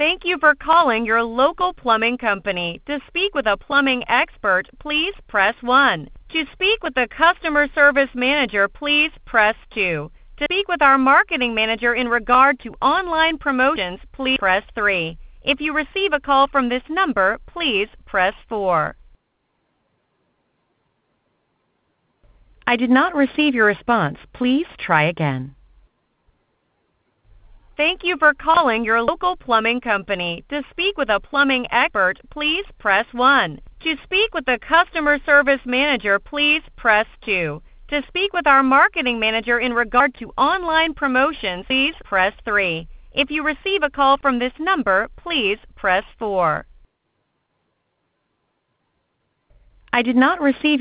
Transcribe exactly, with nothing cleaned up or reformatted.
Thank you for calling your local plumbing company. To speak with a plumbing expert, please press one. To speak with the customer service manager, please press two. To speak with our marketing manager in regard to online promotions, please press three. If you receive a call from this number, please press four. I did not receive your response. Please try again. Thank you for calling your local plumbing company. To speak with a plumbing expert, please press one. To speak with the customer service manager, please press two. To speak with our marketing manager in regard to online promotions, please press three. If you receive a call from this number, please press four. I did not receive